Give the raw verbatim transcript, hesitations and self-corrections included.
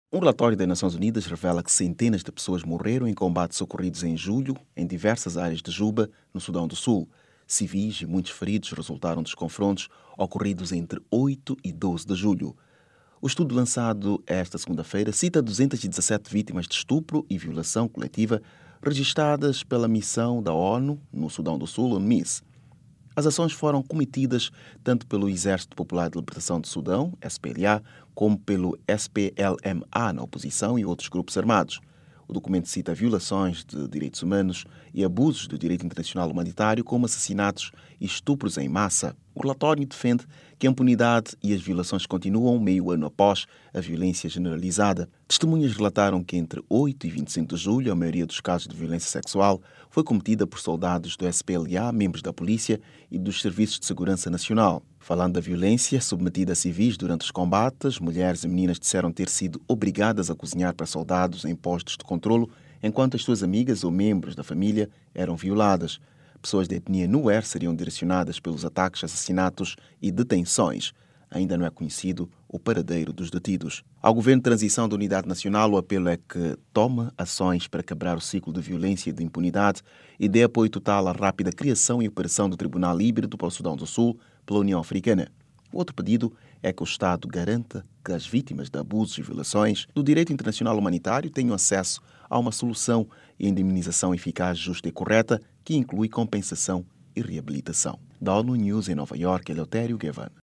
Um relatório das Nações Unidas revela que centenas de pessoas morreram em combates ocorridos em julho em diversas áreas de Juba, no Sudão do Sul. Civis e muitos feridos resultaram dos confrontos ocorridos entre oito e doze de julho. O estudo lançado esta segunda-feira cita duzentas e dezassete vítimas de estupro e violação coletiva registradas pela missão da ONU no Sudão do Sul, UNMISS. As ações foram cometidas tanto pelo Exército Popular de Libertação do Sudão, S P L A, como pelo S P L M A na oposição e outros grupos armados. O documento cita violações de direitos humanos e abusos do direito internacional humanitário, como assassinatos e estupros em massa. O relatório defende que a impunidade e as violações continuam meio ano após a violência generalizada. Testemunhas relataram que entre oito e vinte e cinco de julho, a maioria dos casos de violência sexual foi cometida por soldados do S P L A, membros da polícia e dos serviços de segurança nacional. Falando da violência submetida a civis durante os combates, mulheres e meninas disseram ter sido obrigadas a cozinhar para soldados em postos de controlo, enquanto as suas amigas ou membros da família eram violadas. Pessoas de etnia Nuer seriam direcionadas pelos ataques, assassinatos e detenções. Ainda não é conhecido o paradeiro dos detidos. Ao Governo de Transição da Unidade Nacional, o apelo é que tome ações para quebrar o ciclo de violência e de impunidade e dê apoio total à rápida criação e operação do Tribunal Híbrido para o Sudão do Sul pela União Africana. O outro pedido é que o Estado garanta que as vítimas de abusos e violações do direito internacional humanitário tenham acesso a uma solução e indemnização eficaz, justa e correta, que inclui compensação e reabilitação. Da ONU News em Nova Iorque, Eleutério Gavan.